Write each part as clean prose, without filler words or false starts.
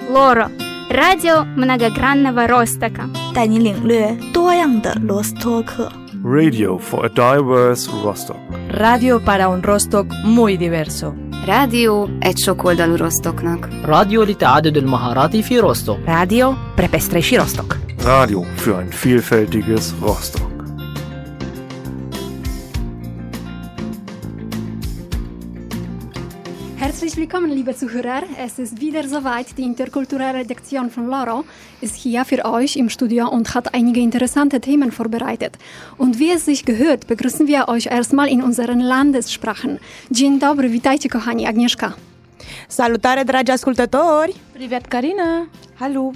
Loro, радио многогранного Ростока. 带你领略多样的罗斯托克。 Radio for a diverse Rostock. Radio para un Rostock muy diverso. rádió egy sokoldalú Rostocknak. راديو لتعدد المهارات في روستوك. راديو pre pestřejší Rostock. Radio für ein vielfältiges Rostock. Herzlich willkommen, liebe Zuhörer. Es ist wieder soweit. Die interkulturelle Redaktion von Loro ist hier für euch im Studio und hat einige interessante Themen vorbereitet. Und wie es sich gehört, begrüßen wir euch erstmal in unseren Landessprachen. Dzień dobry, witajcie kochani, Agnieszka. Salutare, dragi ascultători! Привет, Karina! Hallo!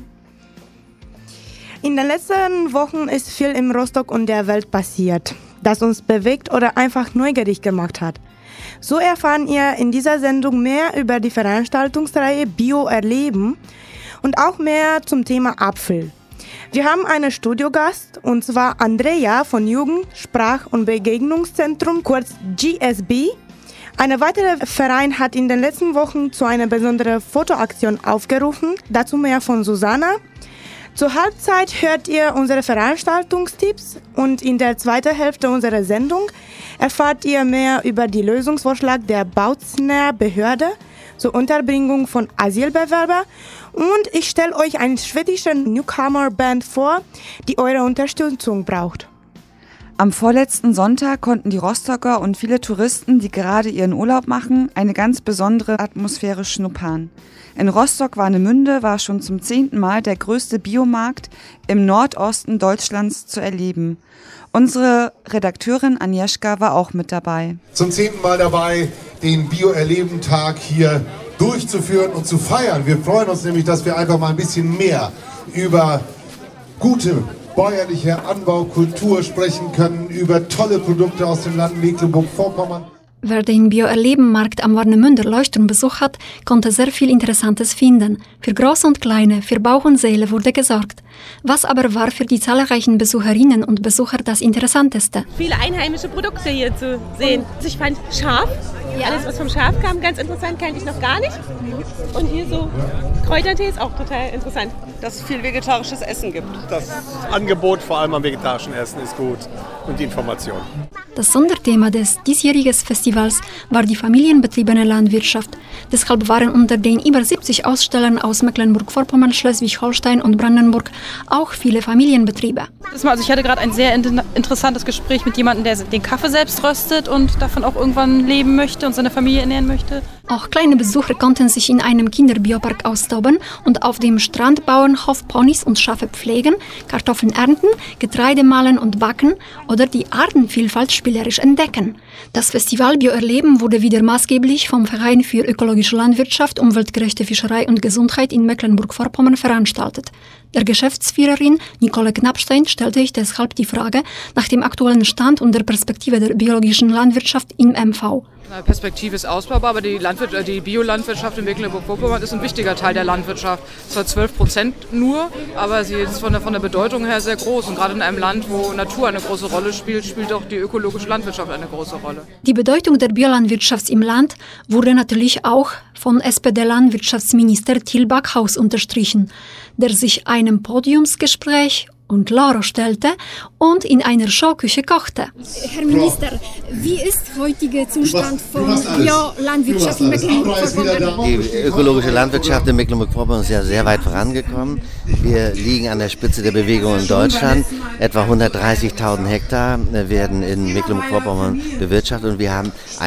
In den letzten Wochen ist viel im Rostock und der Welt passiert, das uns bewegt oder einfach neugierig gemacht hat. So erfahren ihr in dieser Sendung mehr über die Veranstaltungsreihe Bio erleben und auch mehr zum Thema Apfel. Wir haben einen Studiogast, und zwar Andrea von Jugend-, Sprach- und Begegnungszentrum, kurz GSB. Ein weiterer Verein hat in den letzten Wochen zu einer besonderen Fotoaktion aufgerufen. Dazu mehr von Susanna. Zur Halbzeit hört ihr unsere Veranstaltungstipps und in der zweiten Hälfte unserer Sendung erfahrt ihr mehr über die Lösungsvorschlag der Bautzner Behörde zur Unterbringung von Asylbewerbern und ich stelle euch eine schwedische Newcomer-Band vor, die eure Unterstützung braucht. Am vorletzten Sonntag konnten die Rostocker und viele Touristen, die gerade ihren Urlaub machen, eine ganz besondere Atmosphäre schnuppern. In Rostock-Warnemünde war schon zum 10. Mal der größte Biomarkt im Nordosten Deutschlands zu erleben. Unsere Redakteurin Agnieszka war auch mit dabei. Zum 10. Mal dabei, den Bio-Erleben-Tag hier durchzuführen und zu feiern. Wir freuen uns nämlich, dass wir einfach mal ein bisschen mehr über gute bäuerliche Anbaukultur sprechen können, über tolle Produkte aus dem Land Mecklenburg-Vorpommern. Wer den Bio-Erleben-Markt am Warnemünder Leuchtturm besucht hat, konnte sehr viel Interessantes finden. Für Groß und Kleine, für Bauch und Seele wurde gesorgt. Was aber war für die zahlreichen Besucherinnen und Besucher das Interessanteste? Viele einheimische Produkte hier zu sehen. Ich fand Schaf, alles was vom Schaf kam, ganz interessant, kannte ich noch gar nicht. Und hier so Kräutertee ist auch total interessant. Dass es viel vegetarisches Essen gibt. Das Angebot vor allem am vegetarischen Essen ist gut und die Information. Das Sonderthema des diesjährigen Festivals war die familienbetriebene Landwirtschaft. Deshalb waren unter den über 70 Ausstellern aus Mecklenburg-Vorpommern, Schleswig-Holstein und Brandenburg auch viele Familienbetriebe. Also ich hatte gerade ein sehr interessantes Gespräch mit jemandem, der den Kaffee selbst röstet und davon auch irgendwann leben möchte und seine Familie ernähren möchte. Auch kleine Besucher konnten sich in einem Kinderbiopark austoben und auf dem Strandbauernhof Ponys und Schafe pflegen, Kartoffeln ernten, Getreide mahlen und backen oder die Artenvielfalt spielerisch entdecken. Das Festival Bio-Erleben wurde wieder maßgeblich vom Verein für ökologische Landwirtschaft, umweltgerechte Fischerei und Gesundheit in Mecklenburg-Vorpommern veranstaltet. Der Geschäftsführerin Nicole Knappstein stellte ich deshalb die Frage nach dem aktuellen Stand und der Perspektive der biologischen Landwirtschaft im MV. Die Perspektive ist ausbaubar, aber die Biolandwirtschaft in Mecklenburg-Vorpommern ist ein wichtiger Teil der Landwirtschaft. Zwar 12% nur, aber sie ist von der Bedeutung her sehr groß. Und gerade in einem Land, wo Natur eine große Rolle spielt, spielt auch die ökologische Landwirtschaft eine große Rolle. Die Bedeutung der Biolandwirtschaft im Land wurde natürlich auch von SPD-Landwirtschaftsminister Till Backhaus unterstrichen, der sich einem Podiumsgespräch und Loro stellte und in einer Showküche kochte. Herr Minister, wie ist der heutige Zustand von Biolandwirtschaft in Mecklenburg-Vorpommern? Die ökologische Landwirtschaft in Mecklenburg-Vorpommern ist ja sehr weit vorangekommen. Wir liegen an der Spitze der Bewegung in Deutschland. Etwa 130.000 Hektar werden in Mecklenburg-Vorpommern bewirtschaftet und wir haben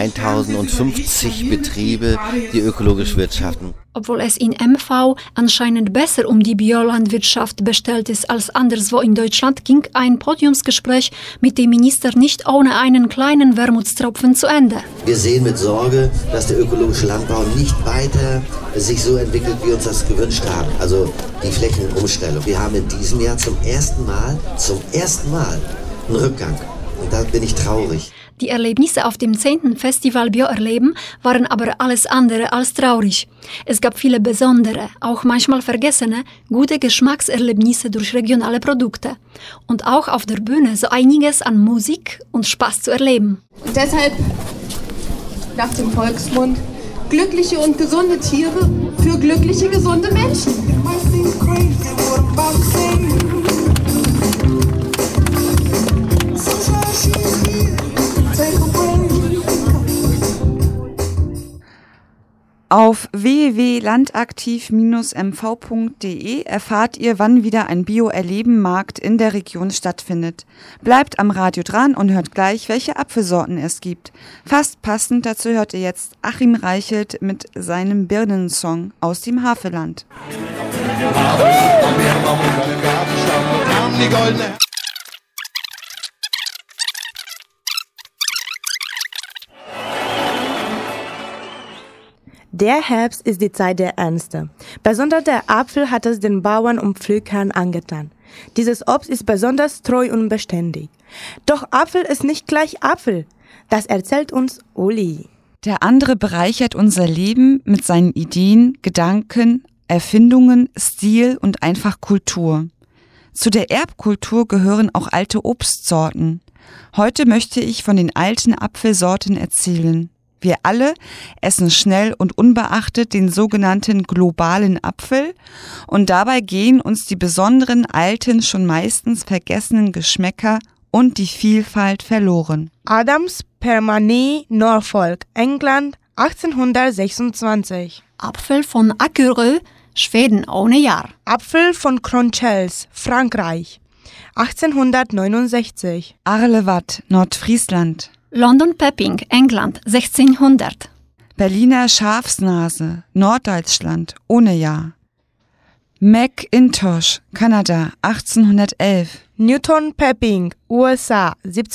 1050 Betriebe, die ökologisch wirtschaften. Obwohl es in MV anscheinend besser um die Biolandwirtschaft bestellt ist als anderswo in Deutschland, ging ein Podiumsgespräch mit dem Minister nicht ohne einen kleinen Wermutstropfen zu Ende. Wir sehen mit Sorge, dass der ökologische Landbau nicht weiter sich so entwickelt, wie wir uns das gewünscht haben. Also die Flächenumstellung. Wir haben in diesem Jahr zum ersten Mal einen Rückgang. Und da bin ich traurig. Die Erlebnisse auf dem 10. Festival Bio-Erleben waren aber alles andere als traurig. Es gab viele besondere, auch manchmal vergessene, gute Geschmackserlebnisse durch regionale Produkte. Und auch auf der Bühne so einiges an Musik und Spaß zu erleben. Und deshalb, nach dem Volksmund, glückliche und gesunde Tiere für glückliche, gesunde Menschen. Auf www.landaktiv-mv.de erfahrt ihr, wann wieder ein Bio-Erleben-Markt in der Region stattfindet. Bleibt am Radio dran und hört gleich, welche Apfelsorten es gibt. Fast passend dazu hört ihr jetzt Achim Reichelt mit seinem Birnensong aus dem Havelland. Der Herbst ist die Zeit der Ernste. Besonders der Apfel hat es den Bauern und Pflückern angetan. Dieses Obst ist besonders treu und beständig. Doch Apfel ist nicht gleich Apfel. Das erzählt uns Uli. Der andere bereichert unser Leben mit seinen Ideen, Gedanken, Erfindungen, Stil und einfach Kultur. Zu der Erbkultur gehören auch alte Obstsorten. Heute möchte ich von den alten Apfelsorten erzählen. Wir alle essen schnell und unbeachtet den sogenannten globalen Apfel und dabei gehen uns die besonderen alten, schon meistens vergessenen Geschmäcker und die Vielfalt verloren. Adams Permanent, Norfolk, England, 1826. Apfel von Akerö, Schweden ohne Jahr. Apfel von Cronchels, Frankreich, 1869. Arlewatt, Nordfriesland. London Pepping, England, 1600. Berliner Schafsnase, Norddeutschland, ohne Jahr. McIntosh, Kanada, 1811. Newton Pepping, USA,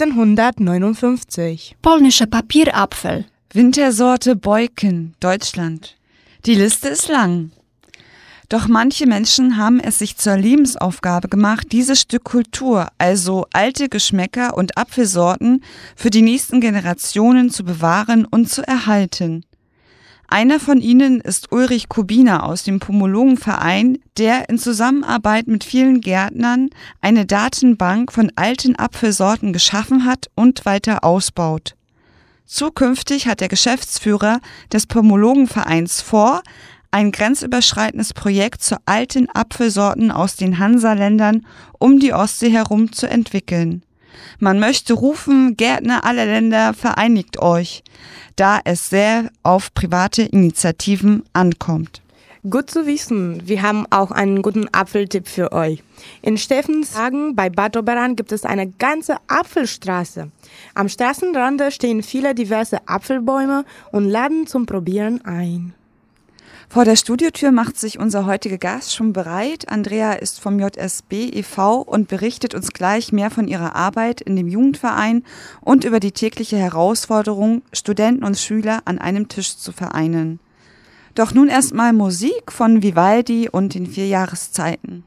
1759. Polnische Papierapfel. Wintersorte Boyken, Deutschland. Die Liste ist lang. Doch manche Menschen haben es sich zur Lebensaufgabe gemacht, dieses Stück Kultur, also alte Geschmäcker und Apfelsorten, für die nächsten Generationen zu bewahren und zu erhalten. Einer von ihnen ist Ulrich Kubiner aus dem Pomologenverein, der in Zusammenarbeit mit vielen Gärtnern eine Datenbank von alten Apfelsorten geschaffen hat und weiter ausbaut. Zukünftig hat der Geschäftsführer des Pomologenvereins vor, ein grenzüberschreitendes Projekt zu alten Apfelsorten aus den Hansaländern um die Ostsee herum zu entwickeln. Man möchte rufen, Gärtner aller Länder, vereinigt euch, da es sehr auf private Initiativen ankommt. Gut zu wissen, wir haben auch einen guten Apfeltipp für euch. In Steffenshagen bei Bad Oberan gibt es eine ganze Apfelstraße. Am Straßenrande stehen viele diverse Apfelbäume und laden zum Probieren ein. Vor der Studiotür macht sich unser heutiger Gast schon bereit. Andrea ist vom JSB e.V. und berichtet uns gleich mehr von ihrer Arbeit in dem Jugendverein und über die tägliche Herausforderung, Studenten und Schüler an einem Tisch zu vereinen. Doch nun erstmal Musik von Vivaldi und den 4 Jahreszeiten.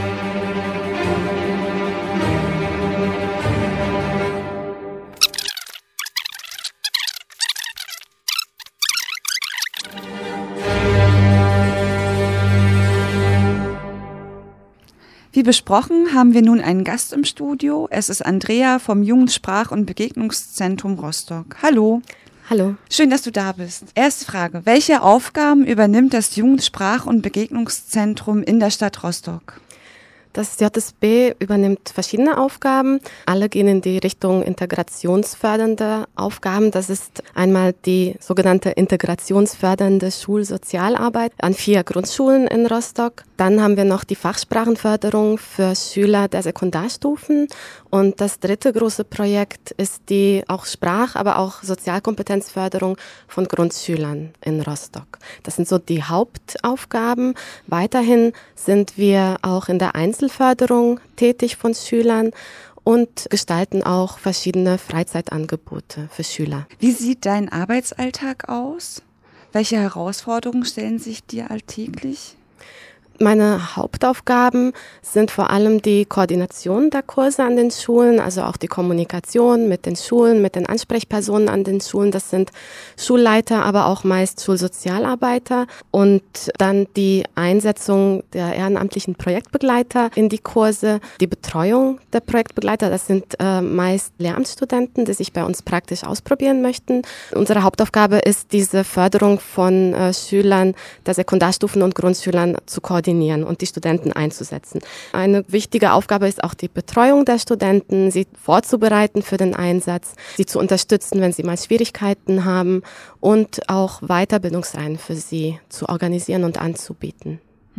Wie besprochen, haben wir nun einen Gast im Studio. Es ist Andrea vom Jugendsprach- und Begegnungszentrum Rostock. Hallo. Hallo. Schön, dass du da bist. Erste Frage. Welche Aufgaben übernimmt das Jugendsprach- und Begegnungszentrum in der Stadt Rostock? Das JSB übernimmt verschiedene Aufgaben. Alle gehen in die Richtung integrationsfördernde Aufgaben. Das ist einmal die sogenannte integrationsfördernde Schulsozialarbeit an 4 Grundschulen in Rostock. Dann haben wir noch die Fachsprachenförderung für Schüler der Sekundarstufen. Und das dritte große Projekt ist die auch Sprach-, aber auch Sozialkompetenzförderung von Grundschülern in Rostock. Das sind so die Hauptaufgaben. Weiterhin sind wir auch in der Einzelförderung tätig von Schülern und gestalten auch verschiedene Freizeitangebote für Schüler. Wie sieht dein Arbeitsalltag aus? Welche Herausforderungen stellen sich dir alltäglich? Meine Hauptaufgaben sind vor allem die Koordination der Kurse an den Schulen, also auch die Kommunikation mit den Schulen, mit den Ansprechpersonen an den Schulen. Das sind Schulleiter, aber auch meist Schulsozialarbeiter. Und dann die Einsetzung der ehrenamtlichen Projektbegleiter in die Kurse, die Betreuung der Projektbegleiter. Das sind meist Lehramtsstudenten, die sich bei uns praktisch ausprobieren möchten. Unsere Hauptaufgabe ist, diese Förderung von Schülern der Sekundarstufen und Grundschülern zu koordinieren koordinieren und die Studenten einzusetzen. Eine wichtige Aufgabe ist auch die Betreuung der Studenten, sie vorzubereiten für den Einsatz, sie zu unterstützen, wenn sie mal Schwierigkeiten haben und auch Weiterbildungsreihen für sie zu organisieren und anzubieten.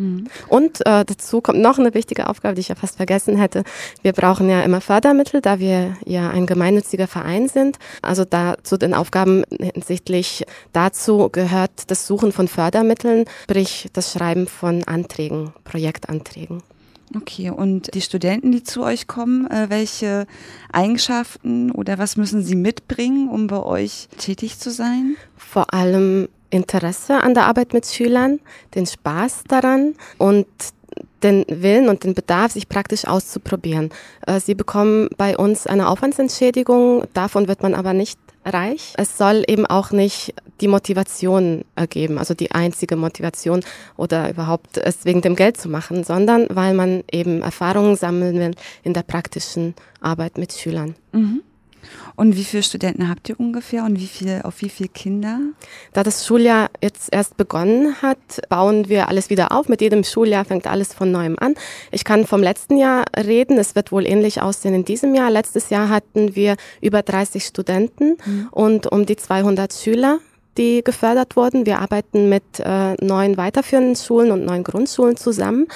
Und dazu kommt noch eine wichtige Aufgabe, die ich ja fast vergessen hätte. Wir brauchen ja immer Fördermittel, da wir ja ein gemeinnütziger Verein sind. Also da zu den Aufgaben hinsichtlich dazu gehört das Suchen von Fördermitteln, sprich das Schreiben von Anträgen, Projektanträgen. Okay, und die Studenten, die zu euch kommen, welche Eigenschaften oder was müssen sie mitbringen, um bei euch tätig zu sein? Vor allem Interesse an der Arbeit mit Schülern, den Spaß daran und den Willen und den Bedarf, sich praktisch auszuprobieren. Sie bekommen bei uns eine Aufwandsentschädigung, davon wird man aber nicht reich. Es soll eben auch nicht die Motivation ergeben, also die einzige Motivation oder überhaupt es wegen dem Geld zu machen, sondern weil man eben Erfahrungen sammeln will in der praktischen Arbeit mit Schülern. Mhm. Und wie viele Studenten habt ihr ungefähr und auf wie viele Kinder? Da das Schuljahr jetzt erst begonnen hat, bauen wir alles wieder auf. Mit jedem Schuljahr fängt alles von neuem an. Ich kann vom letzten Jahr reden. Es wird wohl ähnlich aussehen in diesem Jahr. Letztes Jahr hatten wir über 30 Studenten und um die 200 Schüler, die gefördert wurden. Wir arbeiten mit 9 weiterführenden Schulen und 9 Grundschulen zusammen.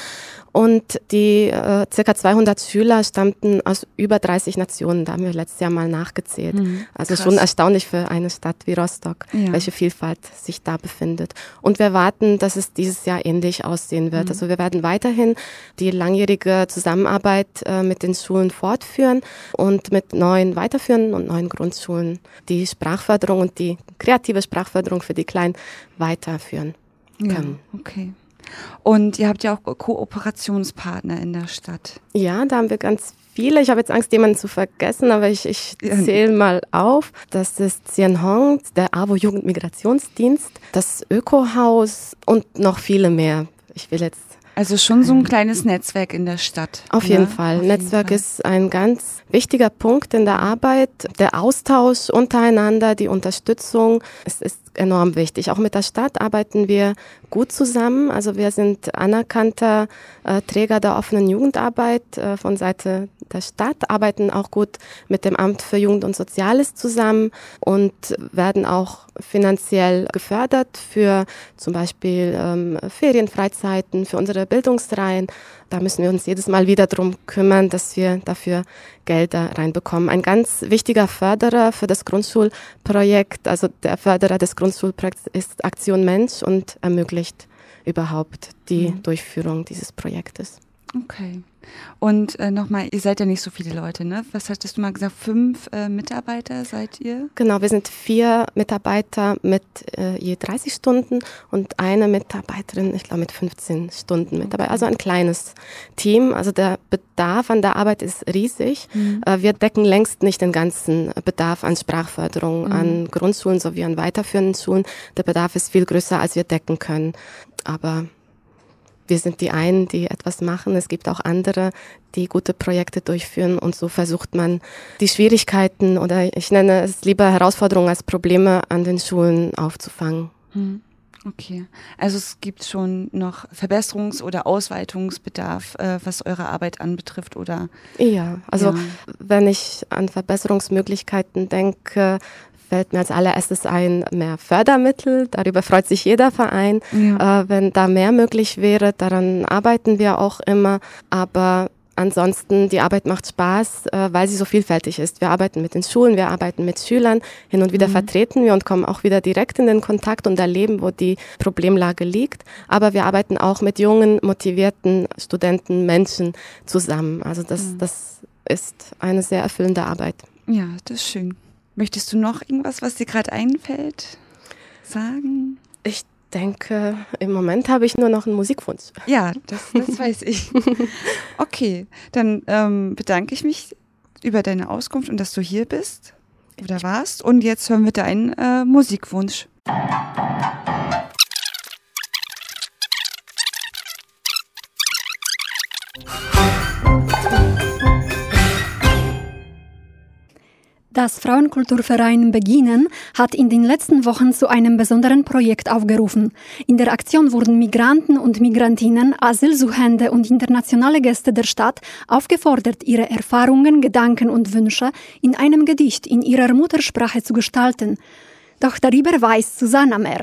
Und die ca. 200 Schüler stammten aus über 30 Nationen. Da haben wir letztes Jahr mal nachgezählt. Also krass. Schon erstaunlich für eine Stadt wie Rostock, welche Vielfalt sich da befindet. Und wir erwarten, dass es dieses Jahr ähnlich aussehen wird. Also wir werden weiterhin die langjährige Zusammenarbeit mit den Schulen fortführen und mit 9 weiterführenden und 9 Grundschulen die Sprachförderung und die kreative Sprachförderung für die Kleinen weiterführen können. Ja, okay. Und ihr habt ja auch Kooperationspartner in der Stadt. Ja, da haben wir ganz viele. Ich habe jetzt Angst, jemanden zu vergessen, aber ich zähle mal auf. Das ist Sien Hong, der AWO Jugendmigrationsdienst, das Ökohaus und noch viele mehr. Ich will jetzt also schon so ein kleines Netzwerk in der Stadt. Auf jeden Fall. Netzwerk ist ein ganz wichtiger Punkt in der Arbeit. Der Austausch untereinander, die Unterstützung, es ist enorm wichtig. Auch mit der Stadt arbeiten wir gut zusammen. Also wir sind anerkannter Träger der offenen Jugendarbeit von Seite der Stadt, arbeiten auch gut mit dem Amt für Jugend und Soziales zusammen und werden auch finanziell gefördert für zum Beispiel Ferienfreizeiten, für unsere Bildungsreihen. Da müssen wir uns jedes Mal wieder drum kümmern, dass wir dafür Gelder reinbekommen. Ein ganz wichtiger Förderer für das Grundschulprojekt, also der Förderer des Grundschulprojekts ist Aktion Mensch und ermöglicht überhaupt die Durchführung dieses Projektes. Okay. Und nochmal, ihr seid ja nicht so viele Leute, ne? Was hattest du mal gesagt? 5 Mitarbeiter seid ihr? Genau, wir sind 4 Mitarbeiter mit je 30 Stunden und eine Mitarbeiterin, ich glaube mit 15 Stunden mit dabei. Also ein kleines Team. Also der Bedarf an der Arbeit ist riesig. Wir decken längst nicht den ganzen Bedarf an Sprachförderung an Grundschulen sowie an weiterführenden Schulen. Der Bedarf ist viel größer, als wir decken können. Aber wir sind die einen, die etwas machen. Es gibt auch andere, die gute Projekte durchführen. Und so versucht man, die Schwierigkeiten oder ich nenne es lieber Herausforderungen als Probleme an den Schulen aufzufangen. Okay, also es gibt schon noch Verbesserungs- oder Ausweitungsbedarf, was eure Arbeit anbetrifft, oder? Ja, also wenn ich an Verbesserungsmöglichkeiten denke, fällt mir als allererstes ein, mehr Fördermittel. Darüber freut sich jeder Verein. Ja. Wenn da mehr möglich wäre, daran arbeiten wir auch immer. Aber ansonsten, die Arbeit macht Spaß, weil sie so vielfältig ist. Wir arbeiten mit den Schulen, wir arbeiten mit Schülern. Hin und wieder vertreten wir und kommen auch wieder direkt in den Kontakt und erleben, wo die Problemlage liegt. Aber wir arbeiten auch mit jungen, motivierten Studenten, Menschen zusammen. Also das ist eine sehr erfüllende Arbeit. Ja, das ist schön. Möchtest du noch irgendwas, was dir gerade einfällt, sagen? Ich denke, im Moment habe ich nur noch einen Musikwunsch. Ja, das weiß ich. Okay, dann bedanke ich mich über deine Auskunft und dass du hier bist oder warst. Und jetzt hören wir deinen Musikwunsch. Das Frauenkulturverein Beginnen hat in den letzten Wochen zu einem besonderen Projekt aufgerufen. In der Aktion wurden Migranten und Migrantinnen, Asylsuchende und internationale Gäste der Stadt aufgefordert, ihre Erfahrungen, Gedanken und Wünsche in einem Gedicht in ihrer Muttersprache zu gestalten. Doch darüber weiß Susanna mehr.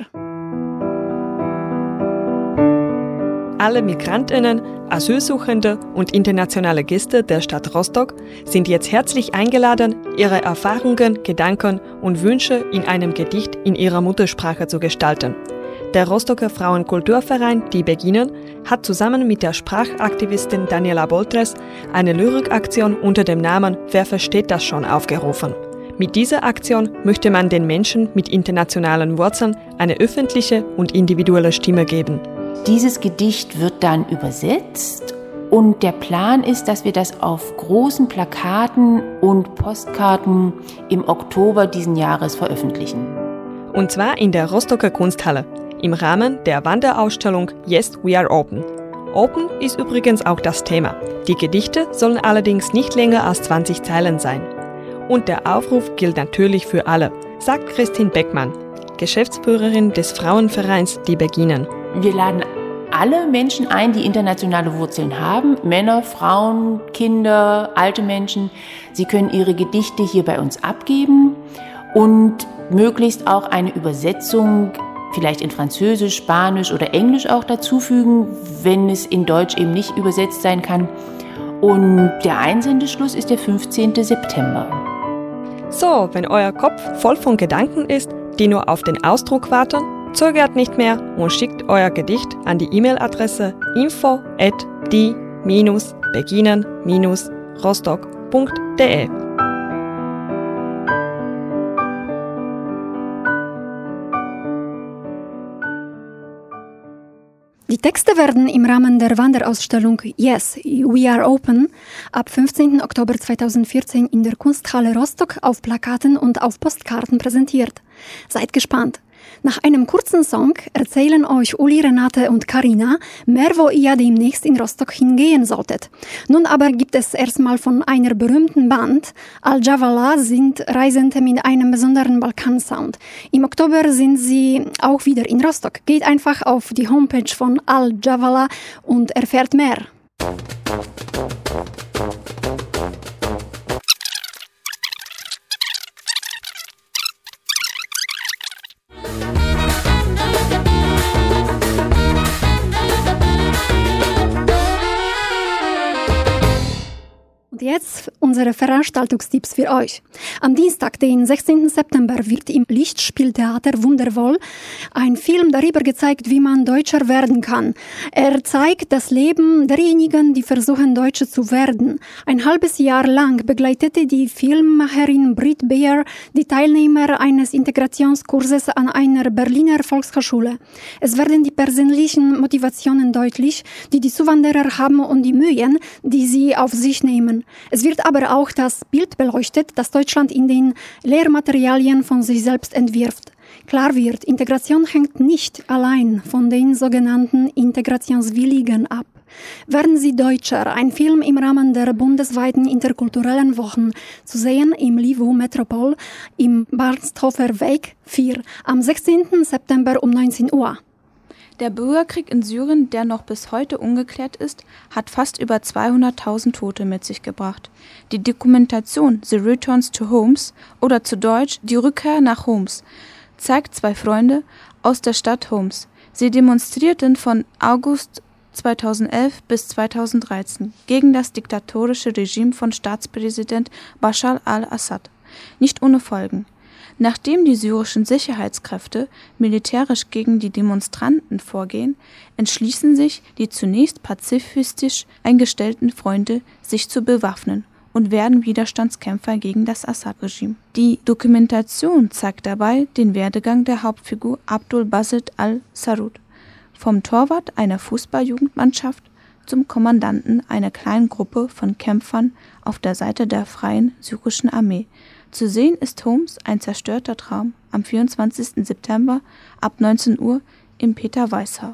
Alle Migrantinnen, Asylsuchende und internationale Gäste der Stadt Rostock sind jetzt herzlich eingeladen, ihre Erfahrungen, Gedanken und Wünsche in einem Gedicht in ihrer Muttersprache zu gestalten. Der Rostocker Frauenkulturverein Die Beginnen hat zusammen mit der Sprachaktivistin Daniela Boltres eine Lyrikaktion unter dem Namen Wer versteht das schon aufgerufen. Mit dieser Aktion möchte man den Menschen mit internationalen Wurzeln eine öffentliche und individuelle Stimme geben. Dieses Gedicht wird dann übersetzt und der Plan ist, dass wir das auf großen Plakaten und Postkarten im Oktober diesen Jahres veröffentlichen. Und zwar in der Rostocker Kunsthalle, im Rahmen der Wanderausstellung Yes, We Are Open. Open ist übrigens auch das Thema. Die Gedichte sollen allerdings nicht länger als 20 Zeilen sein. Und der Aufruf gilt natürlich für alle, sagt Christine Beckmann, Geschäftsführerin des Frauenvereins Die Beginnen. Wir laden alle Menschen ein, die internationale Wurzeln haben, Männer, Frauen, Kinder, alte Menschen. Sie können ihre Gedichte hier bei uns abgeben und möglichst auch eine Übersetzung, vielleicht in Französisch, Spanisch oder Englisch auch dazufügen, wenn es in Deutsch eben nicht übersetzt sein kann. Und der Einsendeschluss ist der 15. September. So, wenn euer Kopf voll von Gedanken ist, die nur auf den Ausdruck warten, zögert nicht mehr und schickt euer Gedicht an die E-Mail-Adresse info@die-beginnen-rostock.de. Die Texte werden im Rahmen der Wanderausstellung Yes, We Are Open ab 15. Oktober 2014 in der Kunsthalle Rostock auf Plakaten und auf Postkarten präsentiert. Seid gespannt! Nach einem kurzen Song erzählen euch Uli, Renate und Carina mehr, wo ihr demnächst in Rostock hingehen solltet. Nun aber gibt es erstmal von einer berühmten Band. Al-Javala sind Reisende mit einem besonderen Balkansound. Im Oktober sind sie auch wieder in Rostock. Geht einfach auf die Homepage von Al-Javala und erfährt mehr. Und jetzt unsere Veranstaltungstipps für euch. Am Dienstag, den 16. September, wird im Lichtspieltheater Wunderwohl ein Film darüber gezeigt, wie man Deutscher werden kann. Er zeigt das Leben derjenigen, die versuchen, Deutsche zu werden. Ein halbes Jahr lang begleitete die Filmmacherin Brit Beer die Teilnehmer eines Integrationskurses an einer Berliner Volkshochschule. Es werden die persönlichen Motivationen deutlich, die die Zuwanderer haben und die Mühen, die sie auf sich nehmen. Es wird aber auch das Bild beleuchtet, das Deutschland in den Lehrmaterialien von sich selbst entwirft. Klar wird, Integration hängt nicht allein von den sogenannten Integrationswilligen ab. Werden Sie Deutscher, ein Film im Rahmen der bundesweiten interkulturellen Wochen, zu sehen im Livo Metropol im Barnshofer Weg 4 am 16. September um 19 Uhr. Der Bürgerkrieg in Syrien, der noch bis heute ungeklärt ist, hat fast über 200.000 Tote mit sich gebracht. Die Dokumentation The Returns to Homs oder zu Deutsch Die Rückkehr nach Homs zeigt zwei Freunde aus der Stadt Homs. Sie demonstrierten von August 2011 bis 2013 gegen das diktatorische Regime von Staatspräsident Bashar al-Assad. Nicht ohne Folgen. Nachdem die syrischen Sicherheitskräfte militärisch gegen die Demonstranten vorgehen, entschließen sich die zunächst pazifistisch eingestellten Freunde, sich zu bewaffnen und werden Widerstandskämpfer gegen das Assad-Regime. Die Dokumentation zeigt dabei den Werdegang der Hauptfigur Abdul Basit al-Sarud, vom Torwart einer Fußballjugendmannschaft zum Kommandanten einer kleinen Gruppe von Kämpfern auf der Seite der Freien Syrischen Armee. Zu sehen ist Homs, ein zerstörter Traum, am 24. September ab 19 Uhr im Peter-Weiß-Haus.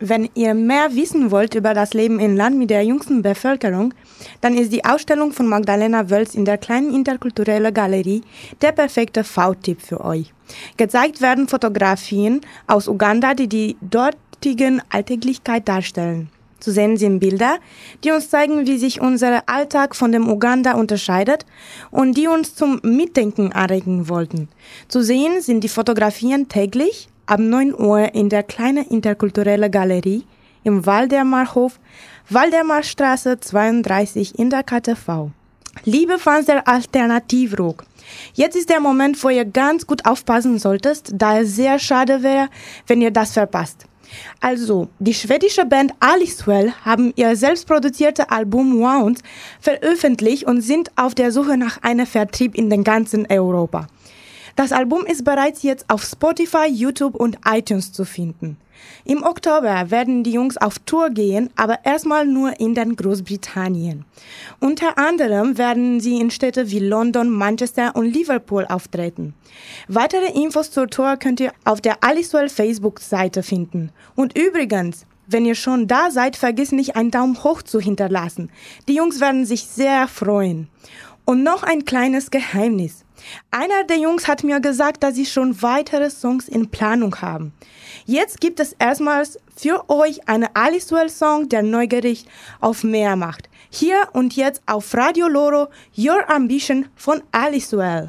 Wenn ihr mehr wissen wollt über das Leben im Land mit der jüngsten Bevölkerung, dann ist die Ausstellung von Magdalena Wölz in der kleinen interkulturellen Galerie der perfekte V-Tipp für euch. Gezeigt werden Fotografien aus Uganda, die die dortigen Alltäglichkeit darstellen. Zu sehen sind Bilder, die uns zeigen, wie sich unser Alltag von dem Uganda unterscheidet und die uns zum Mitdenken anregen wollten. Zu sehen sind die Fotografien täglich ab 9 Uhr in der kleinen interkulturellen Galerie im Waldemarhof, Waldemarstraße 32 in der KTV. Liebe Fans der Alternativrock, jetzt ist der Moment, wo ihr ganz gut aufpassen solltet, da es sehr schade wäre, wenn ihr das verpasst. Also, die schwedische Band Alisuel haben ihr selbstproduziertes Album Wounds veröffentlicht und sind auf der Suche nach einem Vertrieb in den ganzen Europa. Das Album ist bereits jetzt auf Spotify, YouTube und iTunes zu finden. Im Oktober werden die Jungs auf Tour gehen, aber erstmal nur in den Großbritannien. Unter anderem werden sie in Städten wie London, Manchester und Liverpool auftreten. Weitere Infos zur Tour könnt ihr auf der Alisuel Facebook-Seite finden. Und übrigens, wenn ihr schon da seid, vergesst nicht einen Daumen hoch zu hinterlassen. Die Jungs werden sich sehr freuen. Und noch ein kleines Geheimnis. Einer der Jungs hat mir gesagt, dass sie schon weitere Songs in Planung haben. Jetzt gibt es erstmals für euch einen Alisuel-Song, der neugierig auf mehr macht. Hier und jetzt auf Radio Loro, Your Ambition von Alisuel.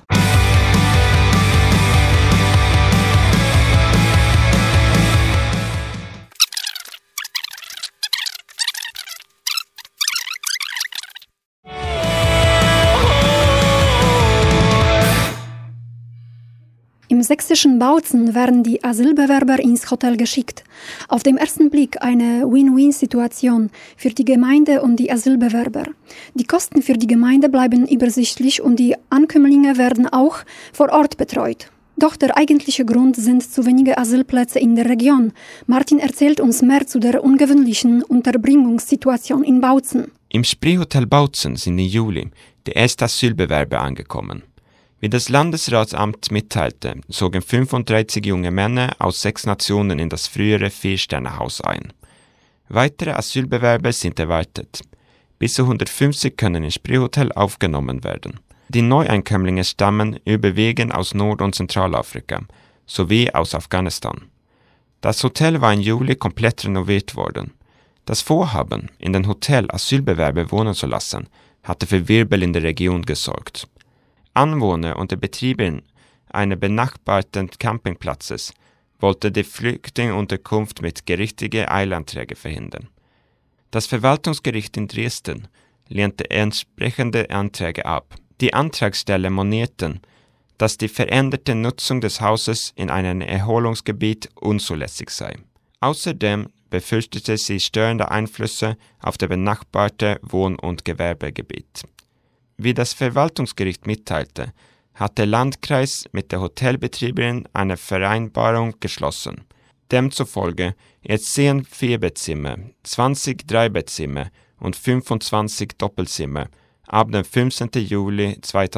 Im sächsischen Bautzen werden die Asylbewerber ins Hotel geschickt. Auf den ersten Blick eine Win-Win-Situation für die Gemeinde und die Asylbewerber. Die Kosten für die Gemeinde bleiben übersichtlich und die Ankömmlinge werden auch vor Ort betreut. Doch der eigentliche Grund sind zu wenige Asylplätze in der Region. Martin erzählt uns mehr zu der ungewöhnlichen Unterbringungssituation in Bautzen. Im Spreehotel Bautzen sind im Juli die ersten Asylbewerber angekommen. Wie das Landesratsamt mitteilte, zogen 35 junge Männer aus 6 Nationen in das frühere 4-Sterne-Haus ein. Weitere Asylbewerber sind erwartet. Bis zu 150 können im Spreehotel aufgenommen werden. Die Neueinkömmlinge stammen überwiegend aus Nord- und Zentralafrika sowie aus Afghanistan. Das Hotel war im Juli komplett renoviert worden. Das Vorhaben, in den Hotel Asylbewerber wohnen zu lassen, hatte für Wirbel in der Region gesorgt. Anwohner und der Betreiber eines benachbarten Campingplatzes wollte die Flüchtlingsunterkunft mit gerichtlichen Eilanträgen verhindern. Das Verwaltungsgericht in Dresden lehnte entsprechende Anträge ab. Die Antragsteller monierten, dass die veränderte Nutzung des Hauses in einem Erholungsgebiet unzulässig sei. Außerdem befürchtete sie störende Einflüsse auf das benachbarte Wohn- und Gewerbegebiet. Wie das Verwaltungsgericht mitteilte, hat der Landkreis mit der Hotelbetreiberin eine Vereinbarung geschlossen. Demzufolge jetzt 10 Vierbettzimmer, 20 Dreibettzimmer und 25 Doppelzimmer ab dem 15. Juli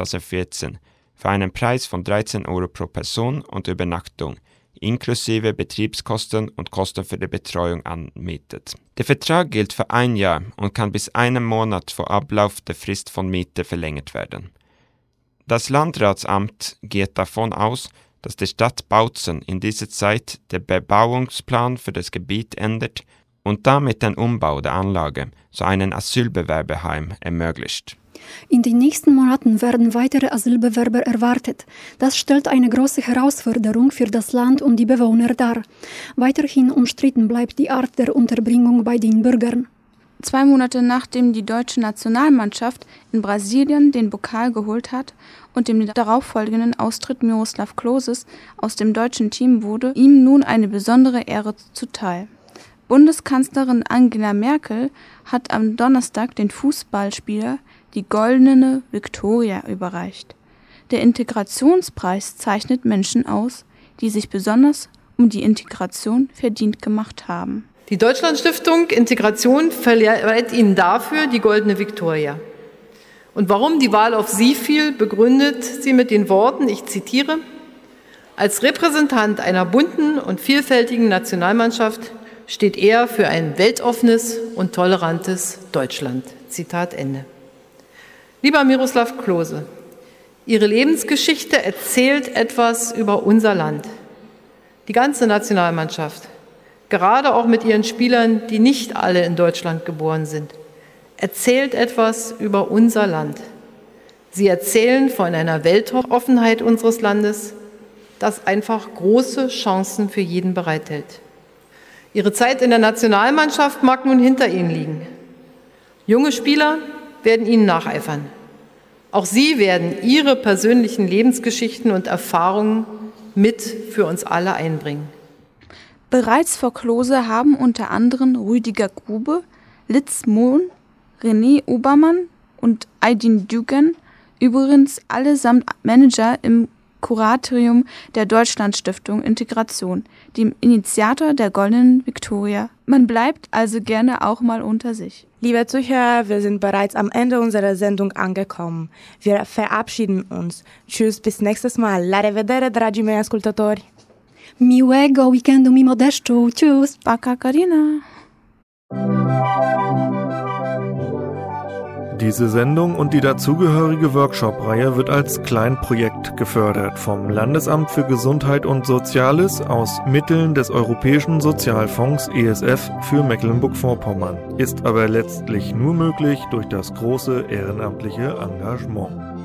2014 für einen Preis von 13 Euro pro Person und Übernachtung, inklusive Betriebskosten und Kosten für die Betreuung anmietet. Der Vertrag gilt für 1 Jahr und kann bis 1 Monat vor Ablauf der Frist von Miete verlängert werden. Das Landratsamt geht davon aus, dass die Stadt Bautzen in dieser Zeit den Bebauungsplan für das Gebiet ändert und damit den Umbau der Anlage zu einem Asylbewerberheim ermöglicht. In den nächsten Monaten werden weitere Asylbewerber erwartet. Das stellt eine große Herausforderung für das Land und die Bewohner dar. Weiterhin umstritten bleibt die Art der Unterbringung bei den Bürgern. 2 Monate nachdem die deutsche Nationalmannschaft in Brasilien den Pokal geholt hat und dem darauffolgenden Austritt Miroslav Kloses aus dem deutschen Team wurde ihm nun eine besondere Ehre zuteil. Bundeskanzlerin Angela Merkel hat am Donnerstag den Fußballspieler die Goldene Viktoria überreicht. Der Integrationspreis zeichnet Menschen aus, die sich besonders um die Integration verdient gemacht haben. Die Deutschlandstiftung Integration verleiht Ihnen dafür die Goldene Viktoria. Und warum die Wahl auf Sie fiel, begründet sie mit den Worten, ich zitiere: Als Repräsentant einer bunten und vielfältigen Nationalmannschaft steht er für ein weltoffenes und tolerantes Deutschland. Zitat Ende. Lieber Miroslav Klose, Ihre Lebensgeschichte erzählt etwas über unser Land. Die ganze Nationalmannschaft, gerade auch mit ihren Spielern, die nicht alle in Deutschland geboren sind, erzählt etwas über unser Land. Sie erzählen von einer Weltoffenheit unseres Landes, das einfach große Chancen für jeden bereithält. Ihre Zeit in der Nationalmannschaft mag nun hinter Ihnen liegen. Junge Spieler werden Ihnen nacheifern. Auch sie werden ihre persönlichen Lebensgeschichten und Erfahrungen mit für uns alle einbringen. Bereits vor Klose haben unter anderem Rüdiger Grube, Litz Mohn, René Obermann und Aydin Düken, übrigens allesamt Manager im Kuratorium der Deutschlandstiftung Integration, dem Initiator der Goldenen Viktoria. Man bleibt also gerne auch mal unter sich. Liebe Zuhörer, wir sind bereits am Ende unserer Sendung angekommen. Wir verabschieden uns. Tschüss, bis nächstes Mal. La rivedere, dragi miei ascoltatori. Miłego weekendu mimo deszczu. Tschüss. Paka Karina. Diese Sendung und die dazugehörige Workshop-Reihe wird als Kleinprojekt gefördert vom Landesamt für Gesundheit und Soziales aus Mitteln des Europäischen Sozialfonds ESF für Mecklenburg-Vorpommern, ist aber letztlich nur möglich durch das große ehrenamtliche Engagement.